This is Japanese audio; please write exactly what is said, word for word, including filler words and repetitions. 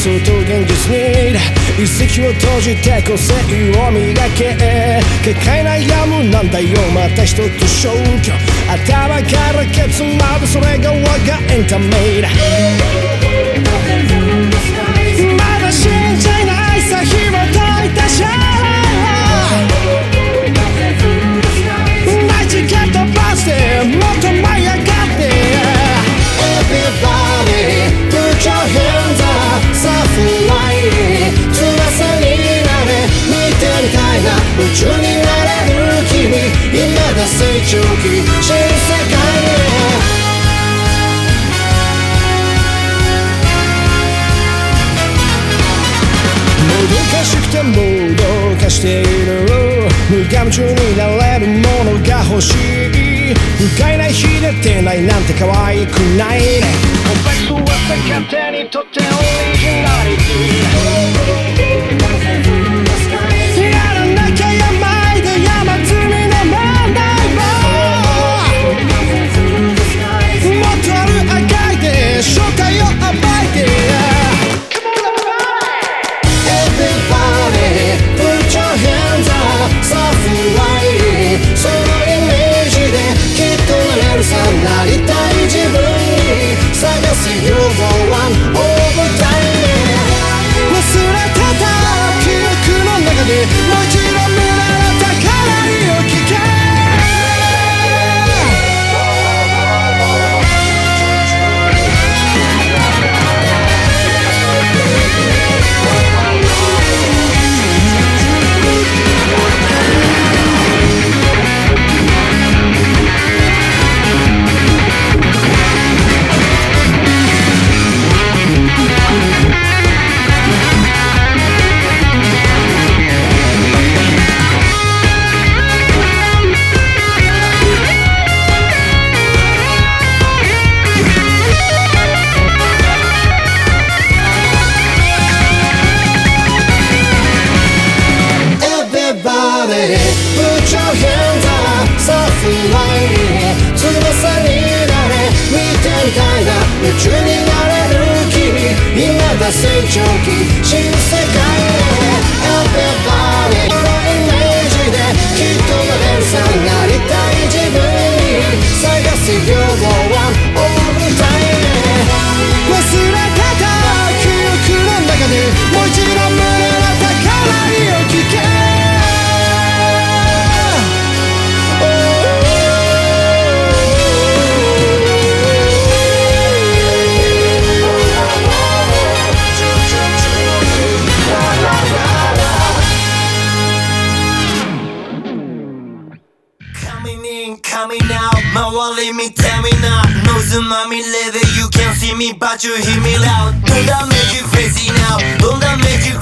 想と現実に一石を投じて個性を磨け結界悩むなんだよまた一つ消去頭からケツまでそれが我がエンタメだまだ信じないさ紐解いたシャナイチケットバスでもっと舞い上がって Everybody put your hands up さあフライ翼になれ見てみたいな夢中になれる君今だ成長期新世界へもどかしくてもどかしている無我夢中になれるものが欲しい不快な日出てないなんて可愛くないねコンパクトは勝手にとってオリジナリティやらなきゃやまいで山積みの問題ももっとあるあがいて正体を暴いてなりたい自分に探す You're the one over time 忘れてた記憶の中でもう一度見られたからいを聞けPut your hands up さあフライ翼になれ見てみたいな夢中になれる君今だ成長期新世界へ Everybody このイメージできっとなれるさなりたい自分に探す You're the one over time 忘れてた記憶の中でもう一度胸の高鳴りを聞け Coming out 周り見てみなノイズまみれで You can't see me but you hear me loud Don't damage you crazy now Don't damage you